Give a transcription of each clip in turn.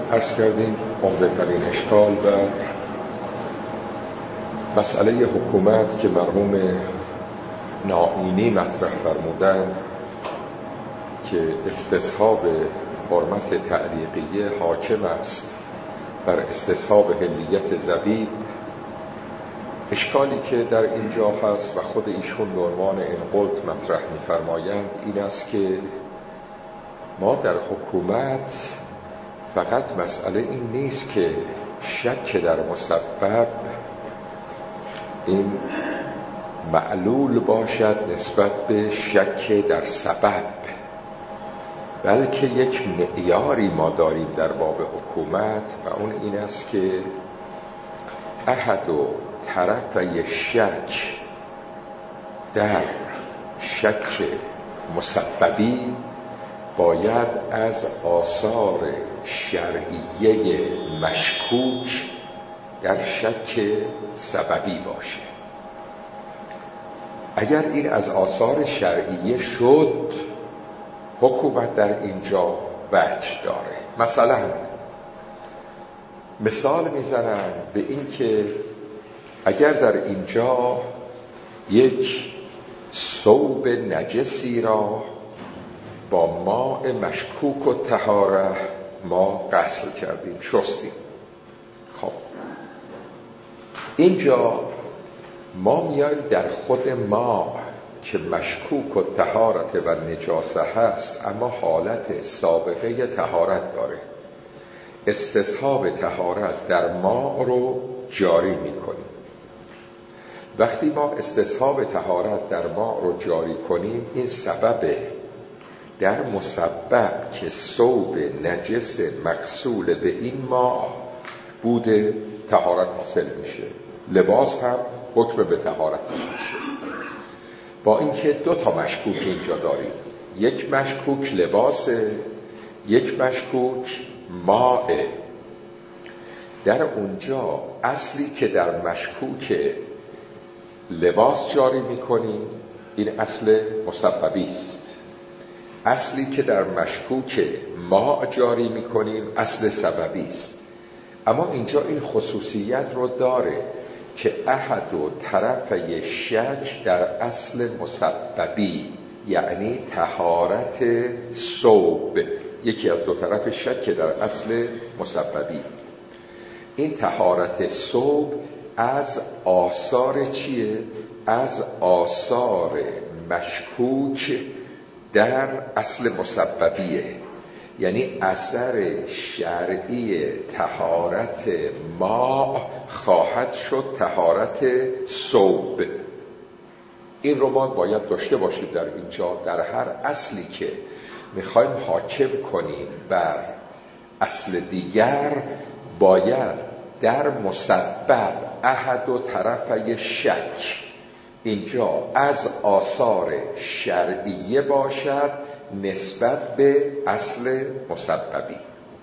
عرض کردیم عمده‌ترین اشکال و مسئله حکومت که مرحوم نائینی مطرح فرمودند که استصحاب حرمت تعلیقیه حاکم است بر استصحاب حلیت زبیب. اشکالی که در اینجا هست و خود ایشون به عنوان انقلت مطرح می‌فرمایند این است که ما در حکومت فقط مسئله این نیست که شک در مسبب این معلول باشد نسبت به شک در سبب، بلکه یک معیاری ما داریم در باب حکومت و اون این است که احد و طرفی شک در شک مسببی باید از آثار شرعیه مشکوک در شک سببی باشه. اگر این از آثار شرعیه شد، حکومت در اینجا وجه داره. مثلا مثال میزنن به این که اگر در اینجا یک ثوب نجسی را با ماء مشکوک و طهاره ما غسل کردیم، شستیم، خب اینجا ما میایم در خود ما که مشکوک و طهارت و نجاسه هست اما حالت سابقه طهارت داره، استصحاب طهارت در ما رو جاری میکنیم. وقتی ما استصحاب طهارت در ما رو جاری کنیم، این سبب در مسبب که ثوب نجس مغسول به این ما بوده طهارت حاصل میشه، لباس هم حکم به طهارت میشه. با اینکه دو تا مشکوک اینجا داریم، یک مشکوک لباسه، یک مشکوک ماء. در اونجا اصلی که در مشکوک لباس جاری میکنیم این اصل مسببی است، اصلی که در مشکوک ماء جاری میکنیم اصل سببی است. اما اینجا این خصوصیت رو داره که احد و طرفی شک در اصل مسببی، یعنی طهارت ثوب، یکی از دو طرف شک در اصل مسببی. این طهارت ثوب از آثار چیه؟ از آثار مشکوک در اصل مسببیه، یعنی اثر شرعی طهارت ماء خواهد شد طهارت ثوب. این رو ما باید داشته باشیم در اینجا. در هر اصلی که میخوایم حاکم کنیم بر اصل دیگر، باید در مسبب احد و طرفی شک اینجا از آثار شرعیه باشد نسبت به اصل مسببی.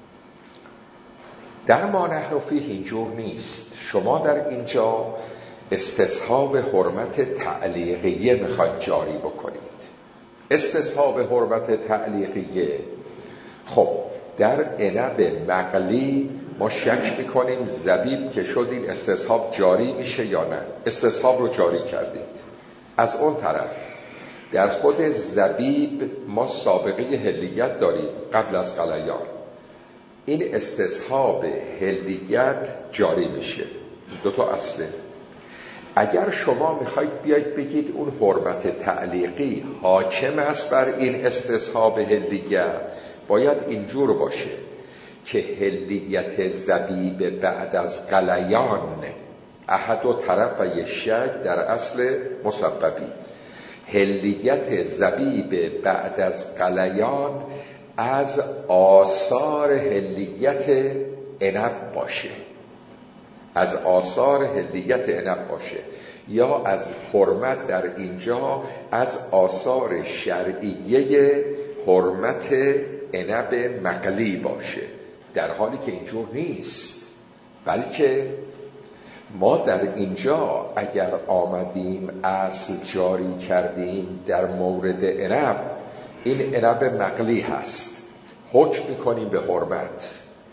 در ما نحن فیه اینجور نیست. شما در اینجا استصحاب حرمت تعلیقیه میخواید جاری بکنید. استصحاب حرمت تعلیقیه، خب در عنب مقلی ما شک میکنیم زبیب که شد این استصحاب جاری میشه یا نه. استصحاب رو جاری کردید. از اون طرف در خود زبیب ما سابقه حلیت داریم قبل از غلیان، این استصحاب حلیت جاری میشه. دو تا اصله. اگر شما میخواید بیاید بگید اون حرمت تعلیقی حاکم است بر این استصحاب حلیت، باید اینجور باشه که حلیت زبیب بعد از غلیان احد و طرفی شک در اصل مسببی، حلیت زبیب بعد از غلیان از آثار حلیت عنب باشه، از آثار حلیت عنب باشه، یا از حرمت در اینجا از آثار شرعیه حرمت عنب مقلی باشه. در حالی که اینجور نیست، بلکه ما در اینجا اگر آمدیم اصل جاری کردیم در مورد عنب، این عنب مقلی هست، حکم میکنیم به حرمت.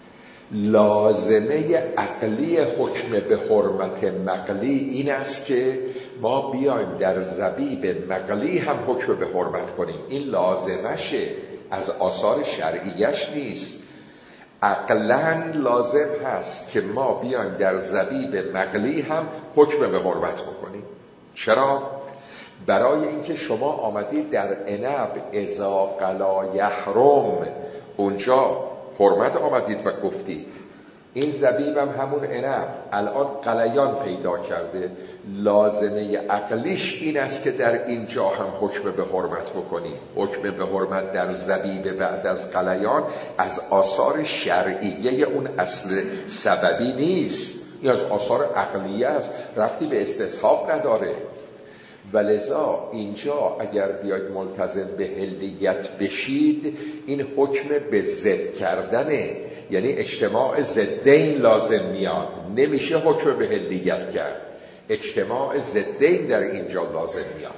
لازمه عقلی حکم به حرمت مقلی این است که ما بیایم در زبیب مقلی هم حکم به حرمت کنیم. این لازمشه، از آثار شرعیش نیست. عقلاً لازم هست که ما بیایم در زبیب مقلی هم حکم به حرمت بکنیم. چرا؟ برای اینکه شما آمدید در عنب اذا قلا یحرم، اونجا حرمت آمدید و گفتید. این زبیبم همون عنب الان قلیان پیدا کرده. لازمه عقلیش این است که در اینجا هم حکم به حرمت بکنیم. حکم به حرمت در زبیب بعد از قلیان از آثار شرعیه اون اصل سببی نیست، این از آثار عقلیه است، ربطی به استصحاب نداره. ولذا اینجا اگر بیاید ملتزم به حلیت بشید، این حکم به ضد کردنه، یعنی اجتماع ضدین لازم میاد، نمیشه حکم به حلیت کرد، اجتماع ضدین در اینجا لازم میاد.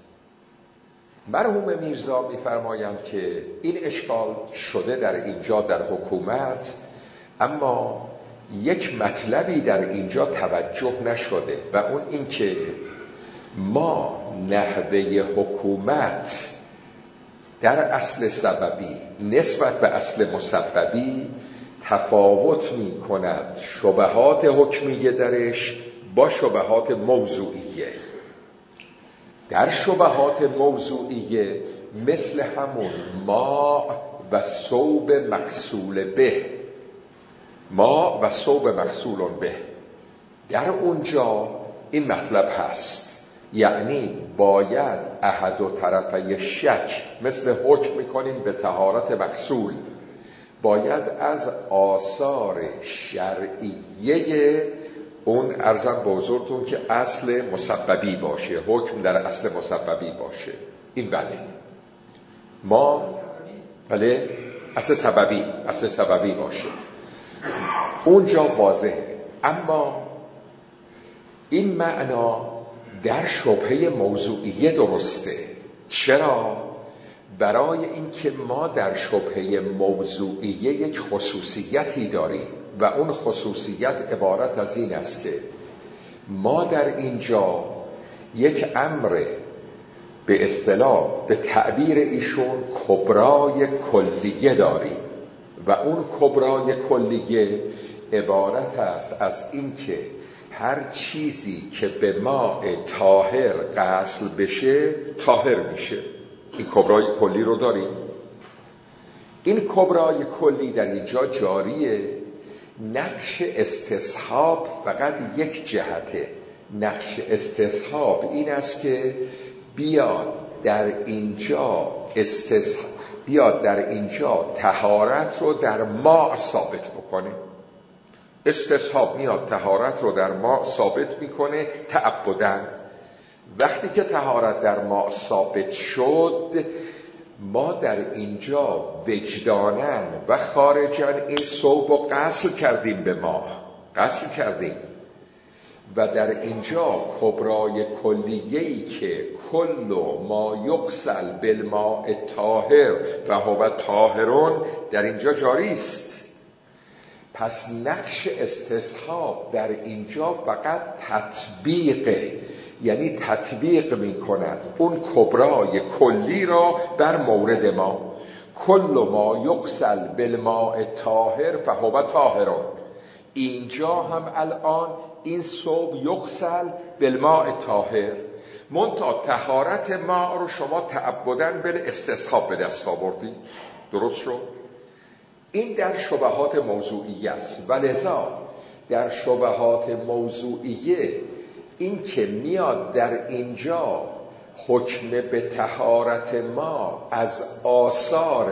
مرحوم میرزا میفرمایند که این اشکال شده در اینجا در حکومت، اما یک مطلبی در اینجا توجه نشده و اون این که ما نحوه حکومت در اصل سببی نسبت به اصل مسببی تفاوت می کند. شبهات حکمیه درش با شبهات موضوعیه. در شبهات موضوعیه مثل همون ما و ثوب مغسول به، ما و ثوب مغسول به، در اونجا این مطلب هست، یعنی باید احد و طرفه شک، مثل حکم میکنیم به طهارت مغسول، باید از آثار شرعیه اون ارزم به حضورتون که اصل مسببی باشه، حکم در اصل مسببی باشه. این بله ما بله اصل سببی باشه، اونجا واضحه. اما این معنا در شبهه موضوعیه درسته. چرا؟ برای اینکه ما در شبهه موضوعیه یک خصوصیتی داریم و اون خصوصیت عبارت از این است که ما در اینجا یک امر به اصطلاح به تعبیر ایشون کبرای کلیه داریم و اون کبرای کلیه عبارت است از اینکه هر چیزی که به ماء طاهر غسل بشه طاهر میشه. این کبرای کلی رو داریم. این کبرای کلی در اینجا جاریه. نقش استصحاب فقط یک جهته. نقش استصحاب این است که بیاد در اینجا طهارت رو در ماء ثابت بکنه. استصحاب میاد طهارت رو در ماء ثابت میکنه تعبداً. وقتی که طهارت در ماء ثابت شد، ما در اینجا وجداناً و خارجاً این ثوب رو غسل کردیم، به ماء غسل کردیم و در اینجا کبرای کلیه‌ای که کل ما یغسل بالماء طاهر فهو طاهرون در اینجا جاری است. پس نقش استصحاب در اینجا فقط تطبیقه، یعنی تطبیق می کند اون کبرای کلی را بر مورد ما. کل ما یغسل بالماء طاهر فهو طاهرون. اینجا هم الان این ثوب یغسل بالماء طاهر، منتها طهارت ما رو شما تعبداً بالاستصحاب به دست آوردید. درست شد؟ این در شبهات موضوعیه است. ولذا در شبهات موضوعیه این که میاد در اینجا حکم به طهارت ما از آثار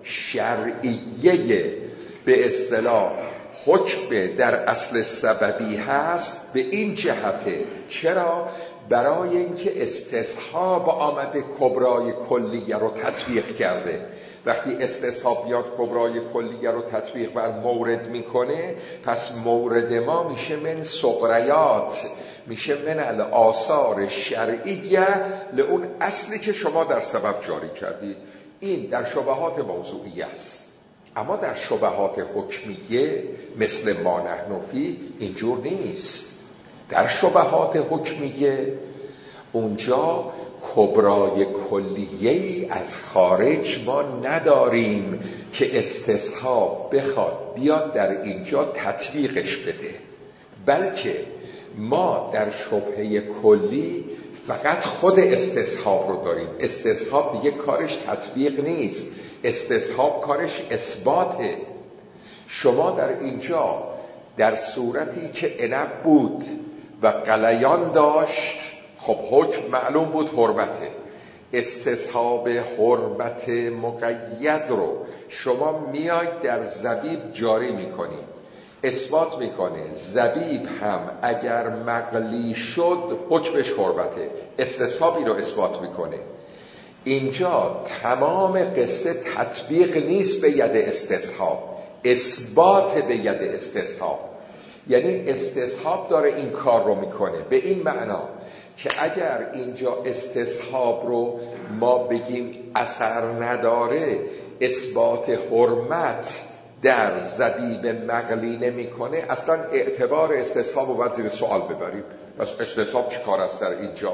شرعیه به اصطلاح حکم در اصل سببی هست، به این جهته. چرا؟ برای اینکه استصحاب آمده کبرای کلیه رو تطبیق کرده. وقتی استصحاب بیاد کبرای کلیه رو تطبیق بر مورد میکنه، پس مورد ما میشه من صغریات، میشه من الاثار شرعیه لئون اصلی که شما در سبب جاری کردید. این در شبهات موضوعی است. اما در شبهات حکمیه مثل ما نحن فیه اینجور نیست. در شبهات حکمیه اونجا کبرای کلیه‌ای از خارج ما نداریم که استصحاب بخواد بیاد در اینجا تطبیقش بده، بلکه ما در شبهه کلی فقط خود استصحاب رو داریم. استصحاب دیگه کارش تطبیق نیست، استصحاب کارش اثباته. شما در اینجا در صورتی که عنب بود و غلیان داشت، خب حکم معلوم بود حرمته. استصحاب حرمت مقید رو شما میاید در زبیب جاری میکنید، اثبات میکنه زبیب هم اگر مقلی شد حکمش حرمته، استصحابی رو اثبات میکنه. اینجا تمام قصه تطبیق نیست به ید استصحاب، اثبات به ید استصحاب. یعنی استصحاب داره این کار رو میکنه به این معنا که اگر اینجا استصحاب رو ما بگیم اثر نداره، اثبات حرمت در زبیب مقلی نمیکنه، اصلا اعتبار استصحاب رو باید زیر سوال ببریم. پس استصحاب چی کار است در اینجا؟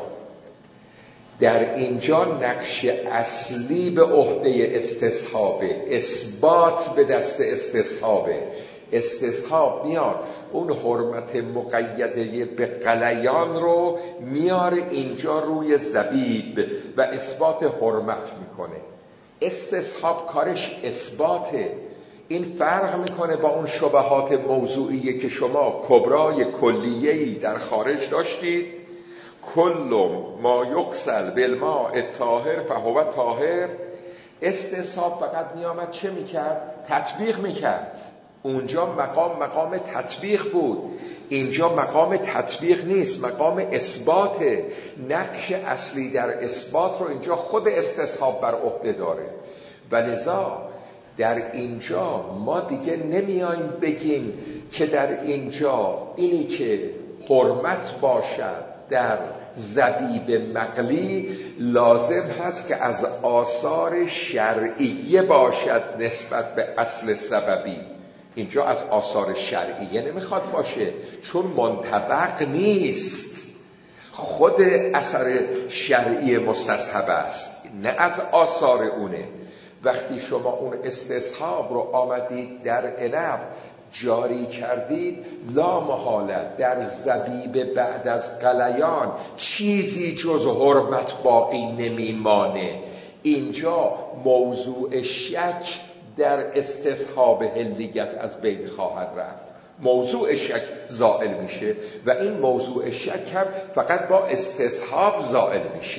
در اینجا نقش اصلی به عهده استصحابه، اثبات به دست استصحابه. استصحاب میاد اون حرمت مقیده به غلیان رو میاره اینجا روی زبیب و اثبات حرمت میکنه. استصحاب کارش اثباته. این فرق میکنه با اون شبهات موضوعیه که شما کبرای کلیه‌ای در خارج داشتید، کل ما یغسل بالماء الطاهر فهو طاهر. استصحاب فقط میامد چه میکرد؟ تطبیق میکرد. اونجا مقام تطبیق بود، اینجا مقام تطبیق نیست، مقام اثباته. نقش اصلی در اثبات رو اینجا خود استصحاب بر عهده داره و لذا در اینجا ما دیگه نمیایم بگیم که در اینجا اینی که حرمت باشد در زبیب مقلی لازم هست که از آثار شرعیه باشد نسبت به اصل سببی. اینجا از آثار شرعیه نمیخواد باشه چون منطبق نیست، خود اثر شرعی مستصحب است، نه از آثار اونه. وقتی شما اون استصحاب رو آمدید در عنب جاری کردید، لا محالت در زبیب بعد از غلیان چیزی جز حرمت باقی نمیمانه. اینجا موضوع شک در استصحاب حلیت از بین خواهد رفت، موضوع شک زائل میشه و این موضوع شک هم فقط با استصحاب زائل میشه.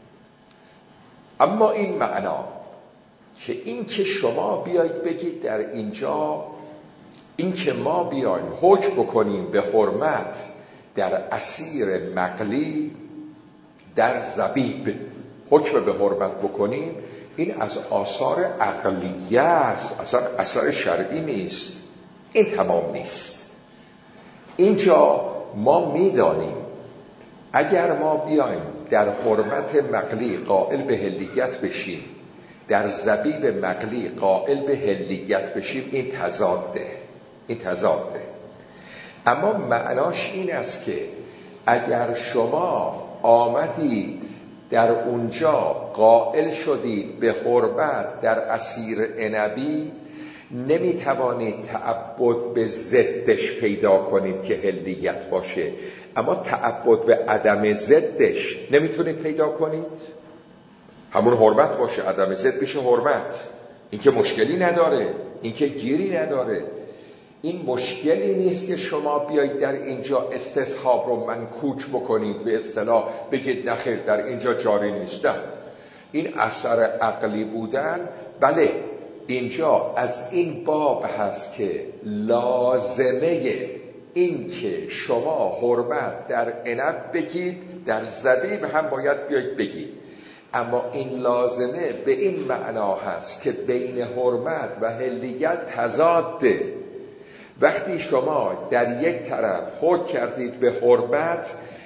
اما این معنا که این که شما بیایید بگید در اینجا این که ما بیایم حکم بکنیم به حرمت در اسیر مقلی در زبیب حکم به حرمت بکنیم، این از آثار عقلیه است، اصلا اثر شرعی نیست. این تمام نیست. اینجا ما میدانیم اگر ما بیایم در حرمت مقلی قائل به حلیت بشیم، در زبیب مقلی قائل به حلیت بشیم، این تضاده. اما معناش این است که اگر شما آمدید در اونجا قائل شدید به حرمت در اسیر عنبی، نمیتوانید تعبد به ضدش پیدا کنید که حلیت باشه، اما تعبد به عدم ضدش نمیتونید پیدا کنید. همون حرمت باشه، عدم ضد بشه حرمت، این که مشکلی نداره، این که گیری نداره. این مشکلی نیست که شما بیایید در اینجا استصحاب رو منکوک بکنید، به اصطلاح بگید نخیر در اینجا جاری نیستم. این اثر عقلی بودن، بله اینجا از این باب هست که لازمه این که شما حرمت در عنب بگید در زبیب هم باید بیایید بگید، اما این لازمه به این معنا هست که بین حرمت و حلیت تضاده. وقتی شما در یک طرف حکم کردید به حرمت،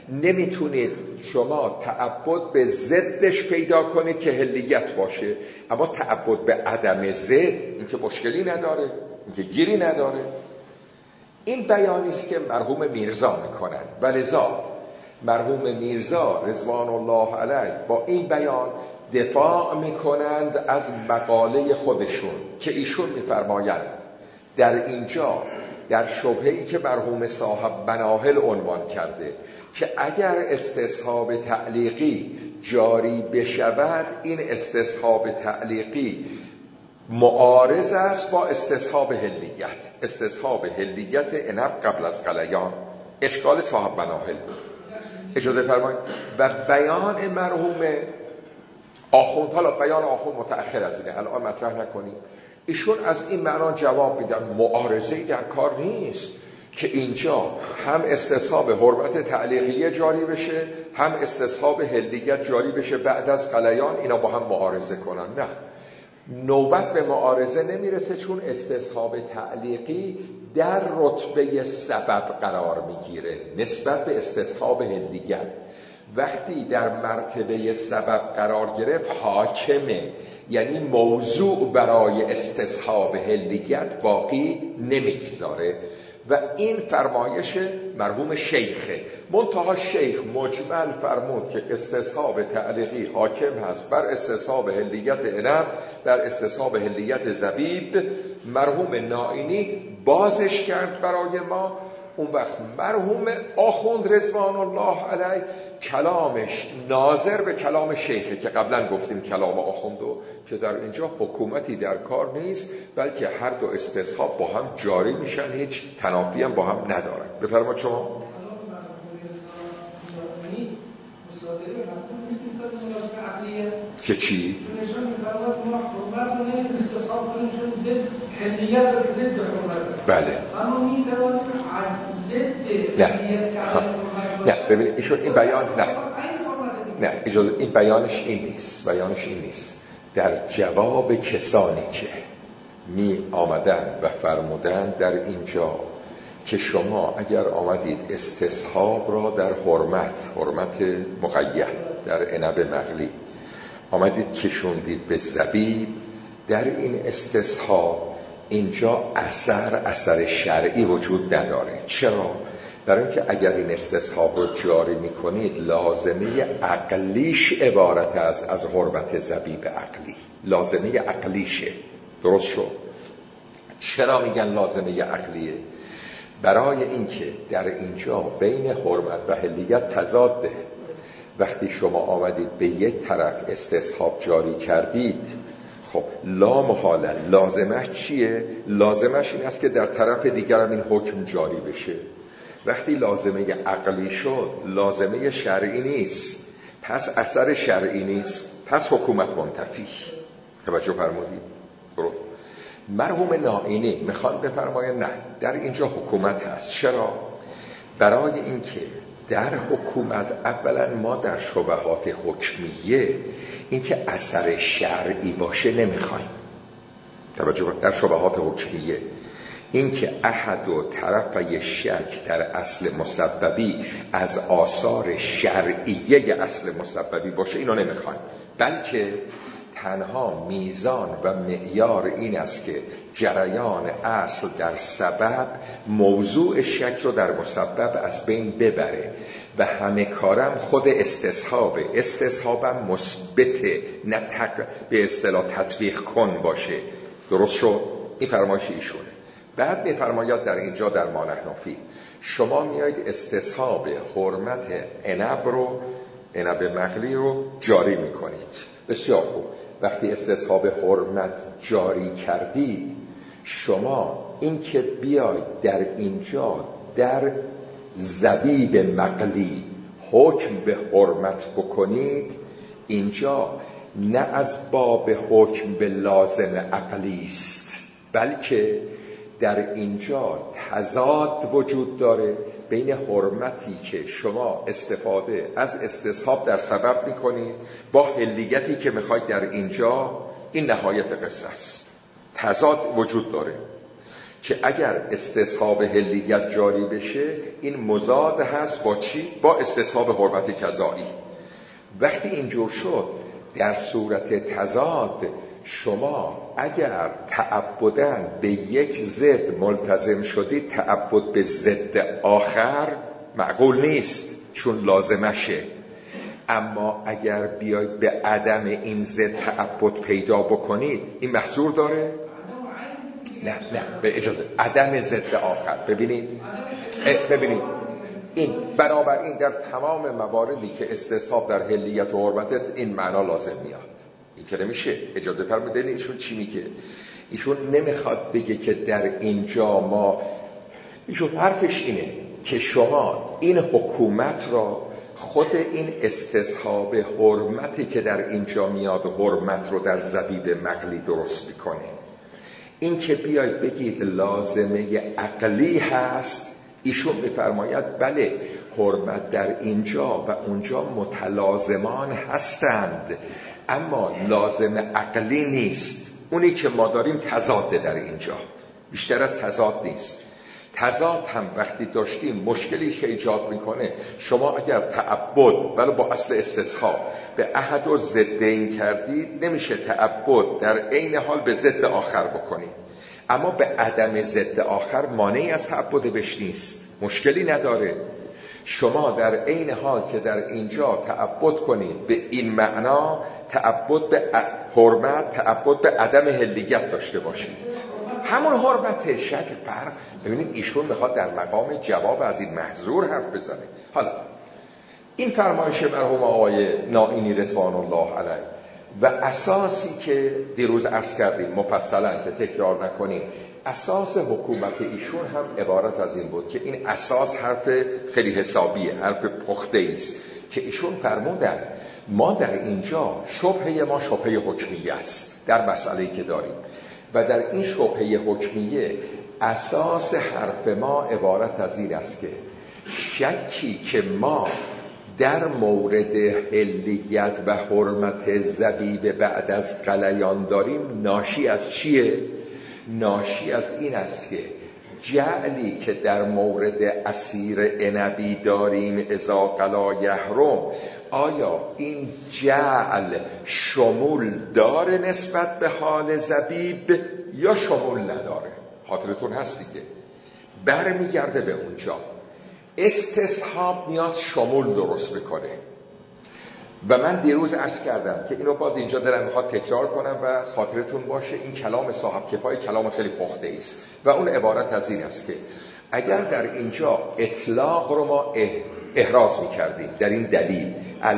نمیتونید شما تعبد به ضدش پیدا کنید که حلیت باشه، اما تعبد به عدم ضد این که مشکلی نداره، این که گیری نداره. این بیانی است که مرحوم میرزا میکنن و لذا مرحوم میرزا رضوان الله علیه با این بیان دفاع میکنند از مقاله خودشون که ایشون میفرمایند در اینجا در شبهه‌ای که مرحوم صاحب بناهل عنوان کرده که اگر استصحاب تعلیقی جاری بشود این استصحاب تعلیقی معارض است با استصحاب حلیت. استصحاب حلیت عنب قبل از غلیان اشکال صاحب بناهل. اجازه فرمایید و بیان مرحوم آخوند، حالا بیان آخوند متأخر از اینه الان مطرح نکنیم، ایشون از این معنا جواب میدن معارضه‌ای در کار نیست که اینجا هم استصحاب حرمت تعلیقیه جاری بشه هم استصحاب حلیت جاری بشه بعد از غلیان اینا با هم معارضه کنن. نه، نوبت به معارضه نمیرسه چون استصحاب تعلیقی در رتبه سبب قرار میگیره نسبت به استصحاب حلیت. وقتی در مرتبه سبب قرار گرفت حاکمه، یعنی موضوع برای استصحاب حلیت باقی نمیگذاره و این فرمایش مرحوم شیخه. منتها شیخ مجمل فرمود که استصحاب تعلیقی حاکم هست بر استصحاب حلیت عنب، بر استصحاب حلیت زبیب. مرحوم نائینی بازش کرد برای ما. اون وقت مرحوم آخوند رضوان الله علیه کلامش ناظر به کلام شیخه که قبلا گفتیم کلام آخوندو که در اینجا حکومتی در کار نیست بلکه هر دو استصحاب با هم جاری میشن، هیچ تنافی هم با هم ندارن. بفرمایید شما. که چی؟ بله. نه ببینید ایشون این بیان نه اجازه این بیانش این نیست. در جواب کسانی که می آمدن و فرمودن در اینجا که شما اگر آمدید استصحاب را در حرمت مقید در عنب مغلی آمدید کشوندید به زبیب، در این استصحاب اینجا اثر شرعی وجود نداره. چرا؟ برای اینکه اگر این استصحاب رو جاری میکنید لازمه عقلیش عبارت از حرمت زبیب عقلی، لازمه عقلیشه. درست شد؟ چرا میگن لازمه عقلیه؟ برای اینکه در اینجا بین حرمت و حلیت تضاده. وقتی شما آمدید به یک طرف استصحاب جاری کردید، خب لا محالا لازمش چیه؟ لازمش این است که در طرف دیگر هم این حکم جاری بشه. وقتی لازمه عقلی شد لازمه شرعی نیست، پس اثر شرعی نیست، پس حکومت منتفی. توجه فرمودید؟ درست. مرحوم نائینی میخوان بفرماید نه در اینجا حکومت هست. چرا؟ برای اینکه در حکومت اولا ما در شبهات حکمیه اینکه اثر شرعی باشه نمیخوایم. توجه در شبهات حکمیه اینکه احد و طرفی شک در اصل مسببی از آثار شرعیه اصل مسببی باشه اینو نمیخوایم، بلکه تنها میزان و معیار این است که جریان اصل در سبب موضوع شک رو در مسبب از بین ببره و همه کارم خود استصحابم مثبته نه به اصطلاح تطبیق کن باشه. درست شد؟ این فرمایش ایشونه. بعد میفرماید در اینجا در ما نحن فیه شما میایید استصحاب حرمت عنب مغلی رو جاری میکنید. بسیار خوب. وقتی استصحاب حرمت جاری کردید شما این که بیاید در اینجا در زبیب مغلی حکم به حرمت بکنید، اینجا نه از باب حکم به لازم عقلی است بلکه در اینجا تضاد وجود داره بین حرمتی که شما استفاده از استصحاب در سبب میکنید با حلیتی که میخواید در اینجا. این نهایت قصه است. تضاد وجود داره. که اگر استصحاب حلیت جاری بشه این مضاد هست با چی؟ با استصحاب حرمت کذایی. وقتی اینجور شد در صورت تضاد شما اگر تعبداً به یک ضد ملتزم شدید، تعبد به ضد آخر معقول نیست چون لازمشه. اما اگر بیاید به عدم این ضد تعبد پیدا بکنید این محظور داره؟ نه به اجازه عدم ضد آخر. ببینید این بنابراین در تمام مواردی که استصحاب در حلیت و حرمت این معنا لازم میاد. این که نمیشه. اجازه فرمودین ایشون چی میگه؟ ایشون نمیخواد بگه که در اینجا ایشون حرفش اینه که شما این حکومت را خود این استصحاب حرمتی که در اینجا میاد حرمت رو در زبیب مقلی درست میکنه. این که بیاید بگید لازمه عقلی هست، ایشون میفرماید بله حرمت در اینجا و اونجا متلازمان هستند اما لازم عقلی نیست. اونی که ما داریم تضاده در اینجا، بیشتر از تضاد نیست. تضاد هم وقتی داشتیم مشکلی که ایجاد میکنه، شما اگر تعبد ولی با اصل استصحاب به احد و ضدین کردید نمیشه تعبد در عین حال به ضد آخر بکنید. اما به عدم ضد آخر مانعی از تعبد بش نیست، مشکلی نداره. شما در عین حال که در اینجا تعبد کنید به این معنا، تعبد به حرمت، تعبد به عدم حلیت داشته باشید. همون حرمت شکل فرق. ببینید ایشون میخواد در مقام جواب از این محظور حرف بزنه. حالا این فرمایش مرحوم آقای نائینی رضوان الله علیه و اساسی که دیروز عرض کردیم مفصلا که تکرار نکنیم، اساس حکومت ایشون هم عبارت از این بود که این اساس حرف خیلی حسابیه، حرف پخته است که ایشون فرمودن ما در اینجا شبهه ما شبهه حکمیه است در مسئله‌ای که داریم و در این شبهه حکمیه اساس حرف ما عبارت از این است که شکی که ما در مورد حلیت و حرمت زبیب بعد از غلیان داریم ناشی از چیه؟ ناشی از این است که جعلی که در مورد عصیر عنبی داریم اذا غلا یحرم، آیا این جعل شمول داره نسبت به حال زبیب یا شمول نداره؟ خاطرتون هست دیگه، برمیگرده به اونجا. استصحاب میاد شمول درست میکنه و من دیروز عرض کردم که اینو باز اینجا دلم میخواد تکرار کنم و خاطرتون باشه این کلام صاحب کفایه کلام خیلی پخته است و اون عبارت از این است که اگر در اینجا اطلاق رو ما احراز میکردیم در این دلیل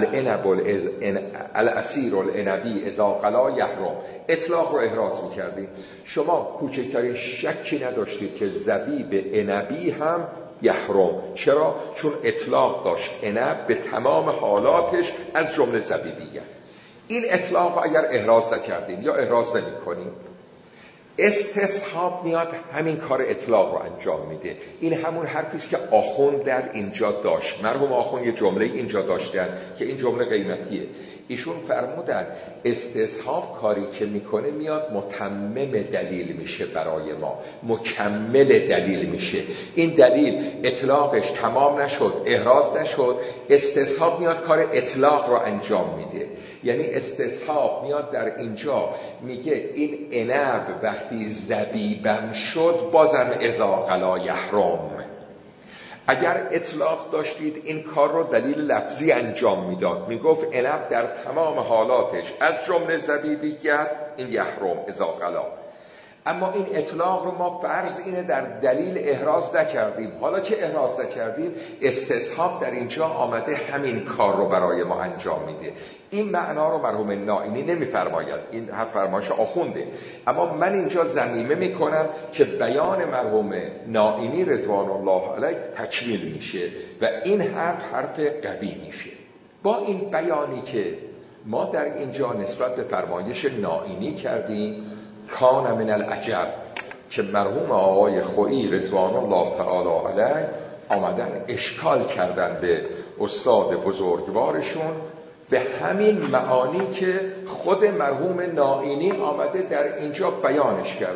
العصیر العنبی اذا غلا یحرم، اطلاق رو احراز میکردیم، شما کوچکترین شکی نداشتید که زبیب عنبی هم یحرم. چرا؟ چون اطلاق داشت عنب به تمام حالاتش از جمله زبیبیه. این اطلاق اگر احراز نکردیم یا احراز نمی کنیم، استصحاب میاد همین کار اطلاق رو انجام میده. این همون حرفی است که آخوند در اینجا داشت. مرحوم آخوند یه جمله اینجا داشتن که این جمله قیمتیه. ایشون فرمودن استصحاب کاری که میکنه میاد متمم دلیل میشه برای ما، مکمل دلیل میشه. این دلیل اطلاقش تمام نشد، احراز نشد، استصحاب میاد کار اطلاق رو انجام میده. یعنی استصحاب میاد در اینجا میگه این عنب وقتی زبیبم شد بازم اذا غلا یحرم. اگر اطلاق داشتید این کار رو دلیل لفظی انجام میداد، میگفت عنب در تمام حالاتش از جمله زبیبیت این یحرم اذا غلا. اما این اطلاق رو ما فرض اینه در دلیل احراز نکردیم. حالا که احراز نکردیم استصحاب در اینجا آمده همین کار رو برای ما انجام میده. این معنا رو مرحوم نائینی نمیفرماید، این حرف فرمایش آخونده، اما من اینجا ضمیمه میکنم که بیان مرحوم نائینی رضوان الله علیه تکمیل میشه و این حرف قوی میشه. با این بیانی که ما در اینجا نسبت به فرمایش نائینی کردیم، کان من العجب که مرحوم آقای خویی رضوان الله تعالی علیه آمدن اشکال کردن به استاد بزرگوارشون به همین معانی که خود مرحوم نائینی آمده در اینجا بیانش کرده.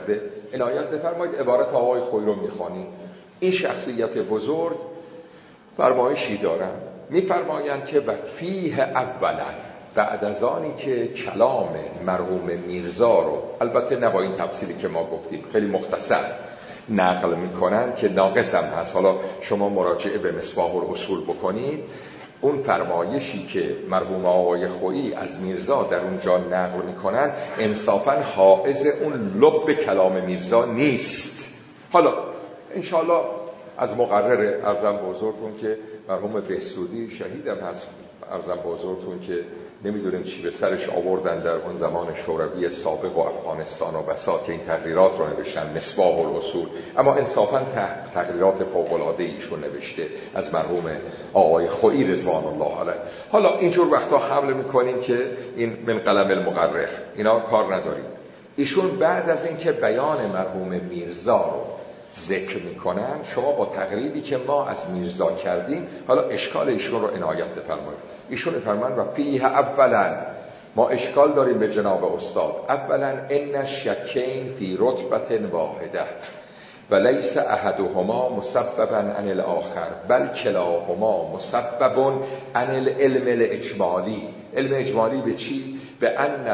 عنایت بفرمایید عبارت آقای خویی رو میخوانیم. این شخصیت بزرگ فرمایشی دارن، میفرمایند که و فیه اولا، بعد از آنی که کلام مرحوم میرزا رو، البته نه با این تفصیلی که ما گفتیم، خیلی مختصر نقل میکنن که ناقص هم هست، حالا شما مراجعه به مصباح الاصول بکنید، اون فرمایشی که مرحوم آقای خویی از میرزا در اونجا نقل میکنن انصافا حائز اون لب کلام میرزا نیست. حالا انشاءالله از مقرر ارزم بزرگتون که مرحوم بهسودی شهیدم هست، ارزم بزرگتون که نمیدونیم چی به سرش آوردن در اون زمان شوروی سابق و افغانستان و بساط که این تقریرات رو نوشتن، مصباح الاصول، اما انصافا تقریرات فوق‌العاده ایشون نوشته از مرحوم آقای خویی رضوان الله علیه. حالا اینجور وقتا حمله میکنیم که این من قلم المقرر، اینا کار نداریم. ایشون بعد از اینکه بیان مرحوم میرزا رو ذکر میکنن، شما با تقریبی که ما از میرزا کردیم حالا اشکال ایشون رو عنایت بفرمایید. ایشون فرمان و فیه اولا، ما اشکال داریم به جناب استاد. اولا ان شکین فی رتبه واحده و لیس احدهما مسببا عن الاخر بل کلاهما مسبب عن العلم الاجمالی. علم اجمالی به چی؟ به ان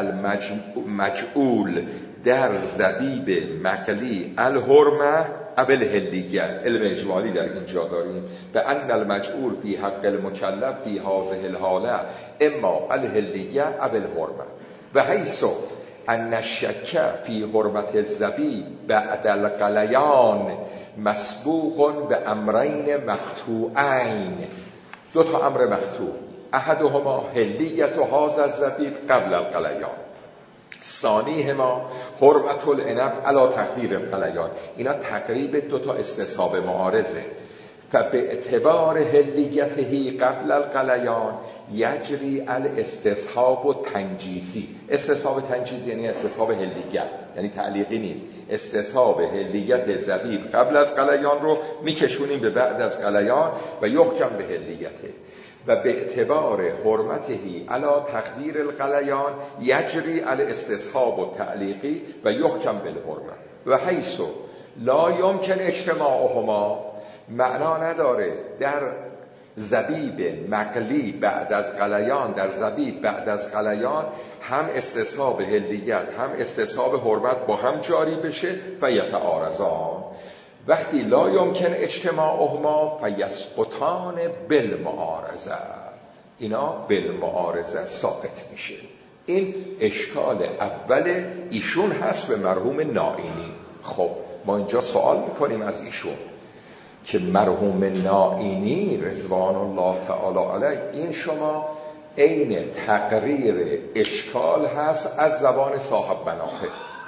المجعول در زبیب مقلی الحرمه ابل هلیه. علم اجمالی در اینجا داریم به ان المجعول فی حق المکلف فی هذه الحاله اما الهلیه ابل حرمه و حیث ان الشک فی حرمت الزبیب بعد القلیان مسبوق به امرین مقطوعین. دو تا امر مقطوع، احدهما هلیت هذا الزبیب قبل القلیان، ثانیهما حرمت العنب علی تقدیر القلیان. اینا تقریب دو تا استصحاب معارضه. فباعتبار هلیته قبل القلیان یجری الاستصحاب تنجیزی. استصحاب تنجیزی یعنی استصحاب هلیت، یعنی تعلیقی نیست. استصحاب هلیت زبیب قبل از قلیان رو میکشونیم به بعد از قلیان و یحکم به هلیته. و به اعتبار حرمتهی علا تقدیر القلیان یجری الاستصحاب و تعلیقی و یحکم بالحرمه و حیث لا یمکن اجتماعهما، معنا نداره در زبیب مقلی بعد از قلیان، در زبیب بعد از قلیان هم استصحاب هلیت هم استصحاب حرمت با هم جاری بشه فیتعارضان. وقتی لا یمکن اجتماعهما فیسقطان بالمعارضه، اینا بالمعارضه ساقط میشه. این اشکال اول ایشون هست به مرحوم نائینی. خب ما اینجا سوال میکنیم از ایشون که مرحوم نائینی رضوان الله تعالی علیه، این شما عین تقریر اشکال هست از زبان صاحب مناقب،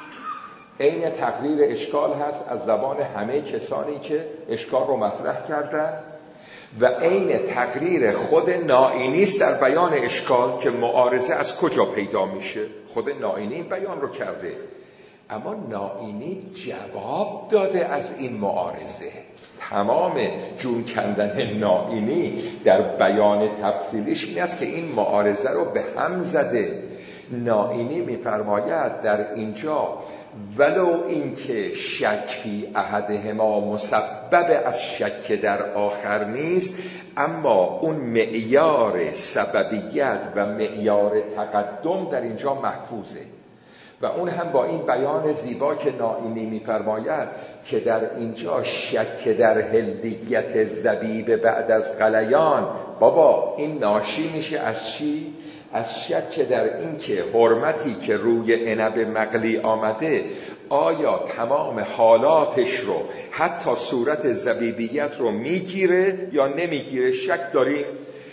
عین تقریر اشکال هست از زبان همه کسانی که اشکال رو مطرح کردن و عین تقریر خود نائینی است در بیان اشکال که معارضه از کجا پیدا میشه. خود نائینی بیان رو کرده، اما نائینی جواب داده از این معارضه. تمام جون کندن نائینی در بیان تفصیلیش این است که این معارضه رو به هم زده. نائینی میفرماید در اینجا ولو اینکه شک فی احدهما مسبب از شک در آخر نیست، اما اون معیار سببیت و معیار تقدم در اینجا محفوظه و اون هم با این بیان زیبا که نائینی میفرماید که در اینجا شک در هلیت زبیب بعد از قلیان، بابا این ناشی میشه از چی؟ از شک در این که حرمتی که روی عنب مقلی آمده آیا تمام حالاتش رو حتی صورت زبیبیت رو میگیره یا نمیگیره، شک داریم.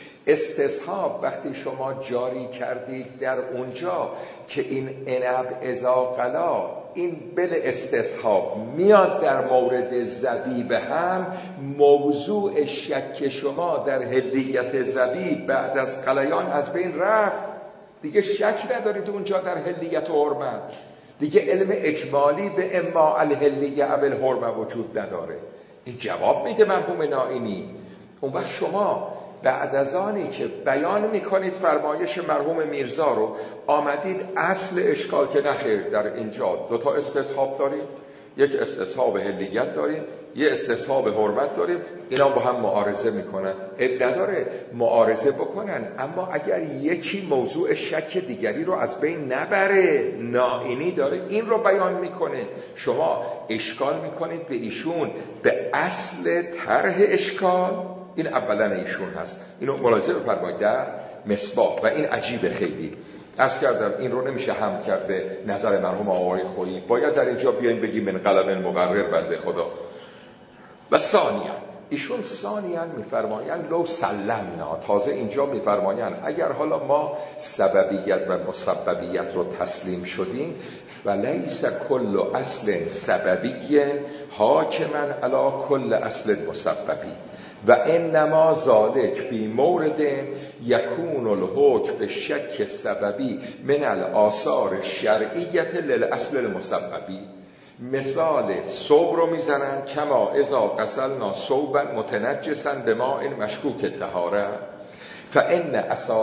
استصحاب وقتی شما جاری کردید در اونجا که این عنب اذا قلا، این بل استصحاب میاد در مورد زبیب هم، موضوع شک شما در هلیت زبیب بعد از قلیان از بین رفت. دیگه شک ندارید اونجا در هلیت و حرمت، دیگه علم اجمالی به اما الهلیه او الحرمه وجود نداره. این جواب میده مرحوم نائینی. اون وقت شما بعد از آنی که بیان میکنید فرمایش مرحوم میرزا رو، آمدید اصل اشکال که نخیر در اینجا دوتا استصحاب داریم، یک استصحاب حلیت داریم، یه استصحاب حرمت داریم، اینا با هم معارضه میکنن. نداره معارضه بکنن، اما اگر یکی موضوع شک دیگری رو از بین نبره، نائینی داره این رو بیان میکنه، شما اشکال میکنید به ایشون، به اصل طرح اشکال. این اولا ایشون هست، اینو ملاحظه بفرمایید در مصباح. و این عجیبه خیلی، عرض کردم این رو نمیشه هم کرد به نظر مرحوم آقای خویی، باید در اینجا بیایم بگیم من قلم المقرر بنده خدا. و ایشون ثانیاً میفرمایند لو سلمنا، تازه اینجا میفرمایند اگر حالا ما سببیت و مسببیت رو تسلیم شدیم، ولیس کل اصل سببی حاکما علی کل اصل مسببی و انما ذالک فی مورد یکون الحکم به شک سببی من الاثار شرعیت للاصل المسببی. مثال صوب رو میزنن کما اذا غسلنا صوبا متنجسا بماء مشکوک الطهاره فان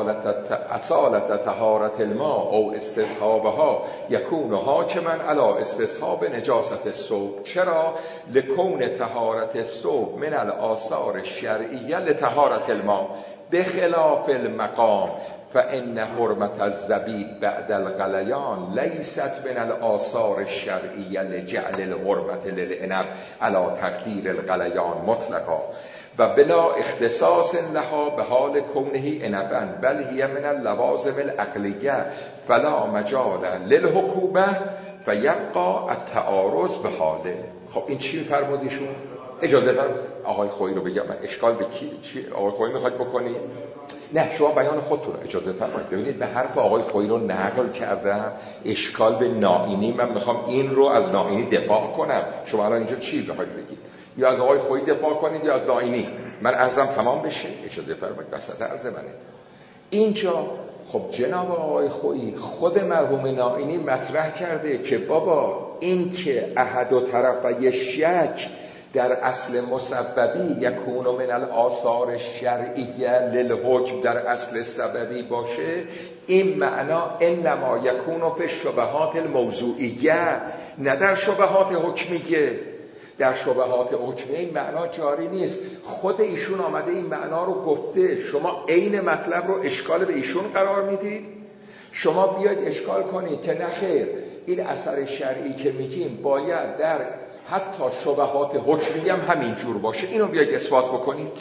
اصالت طهارت الماء او استصحابها یکون حاکما علی استصحاب نجاست الصوب. چرا؟ لکون طهارت الصوب من الاثار الشرعیه لطهارت الماء بخلاف المقام فإن حرمت الزبیب بعد الغلیان لیست من الآثار الشرعیه لجعل الحرمت للعنب علی تقدیر الغلیان مطلقا و بلا اختصاص لها به حال کونه عنبا بل هی من اللوازم العقلیه فلا مجال للحکومه فیبقى التعارض به حاله. خب این چی فرمودیشون؟ اجازه دارم آقای خویی رو بگم، من اشکال به چی آقای خویی میخواید بکنی؟ نه شما بیان خودتون رو اجازه فرمایید. ببینید به حرف آقای خویی رو نقل کردم، اشکال به نائینی، من میخوام این رو از نائینی دفاع کنم. شما الان اینجا چی بخواید بگید؟ یا از آقای خویی دفاع کنید یا از نائینی؟ من عرضم تمام بشه، اجازه فرمایید وسط عرض منه. اینجا خب جناب آقای خویی خود مرحوم نائینی مطرح کرده که بابا این که احد و طرفی شک در اصل مسببی یکون من الاثار شرعیه للحکم در اصل سببی باشه، این معنا انما یکون فی الشبهات الموضوعیه، نه در شبهات حکمیه. در شبهات حکمیه این معنا جاری نیست. خود ایشون آمده این معنا رو گفته، شما عین مطلب رو اشکال به ایشون قرار میدید. شما بیاید اشکال کنید که نخیر این اثر شرعی که میگیم باید در حتی شبهات حکمی هم همین جور باشه، اینو بیاید اثبات بکنید،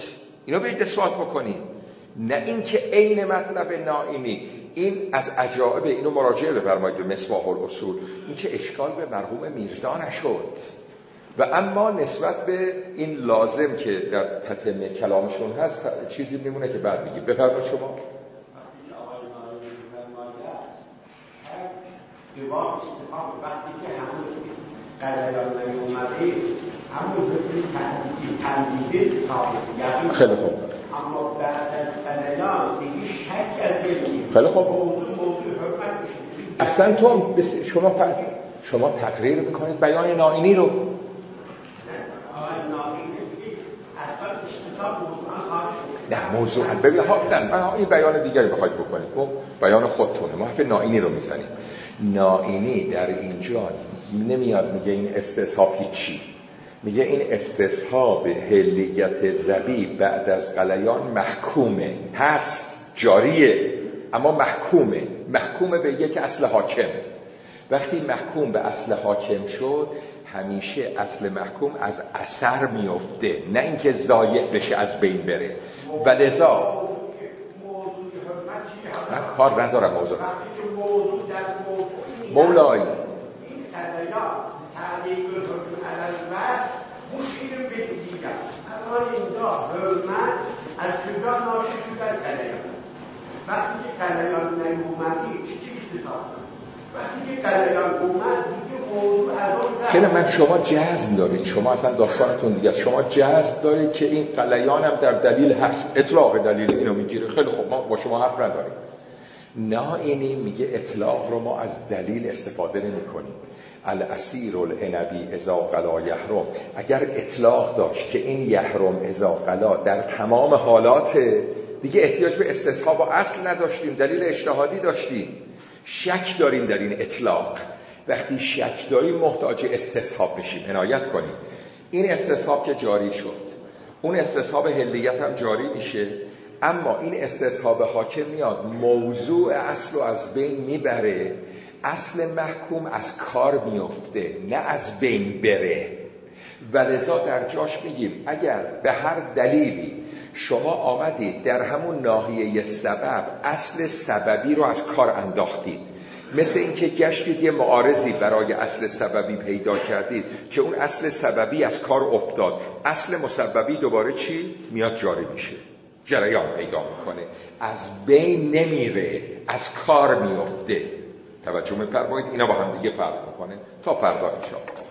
نه اینکه عین مطلب نائینی. این از عجائب، اینو مراجعه بفرمایید به مصباح الاصول، این که اشکال به مرحوم میرزا نشد. و اما نسبت به این لازم که در تتمه کلامشون هست چیزی میمونه که بعد میگیم. بفرمایید شما. خیلی خوب. اما بعد از قلیان دیگه شک از دل. خیلی خوب. اصلا تو شما تقریر میکنید بیان نائینی رو. نه موضوعا ببین ها این بیان دیگری بخواید بکنید، خب بیان خودتونه، ما حرف نائینی رو میزنیم. نائینی در اینجا نمیاد میگه این استصحاب چی، میگه این استصحاب حلیت زبیب بعد از غلیان محکومه، هست جاریه اما محکومه به یک اصل حاکم. وقتی محکوم به اصل حاکم شد همیشه اصل محکوم از اثر میفته، نه اینکه ضایع بشه از بین بره. ولذا من کار ندارم موضوع مولای وقتی که کلیان نیومدی چی استفاده؟ وقتی که کلیان اومد دیگه موضوع از اون خیلی من شما جزم دارید، شما اصلا داستانتون دیگه، شما جزم دارید که این کلیان هم در دلیل هست، اطلاق دلیل اینو میگیره. خیلی خوب، ما با شما حرف نداریم. نائینی میگه اطلاق رو ما از دلیل استفاده نمی کنیم. الاسیر العنبی اذا قلا یحرم، اگر اطلاق داشت که این یحرم اذا قلا در تمام حالات دیگه احتیاج به استصحاب و اصل نداشتیم، دلیل اجتهادی داشتیم. شک داریم در این اطلاق، وقتی شک داری محتاج استصحاب میشیم. عنایت کنید این استصحاب که جاری شد، اون استصحاب حلیت هم جاری میشه، اما این استصحاب حاکم میاد موضوع اصل رو از بین میبره، اصل محکوم از کار میفته نه از بین بره. و لذا در جاش میگیم اگر به هر دلیلی شما آمدید در همون ناحیه سبب اصل سببی رو از کار انداختید، مثل اینکه گشتید یه معارضی برای اصل سببی پیدا کردید که اون اصل سببی از کار افتاد، اصل مسببی دوباره چی؟ میاد جاری میشه، جریان پیدا میکنه، از بین نمیره، از کار میفته. توجه می‌فرمایید؟ اینا با هم دیگه فرق میکنه. تا فردا انشاءالله.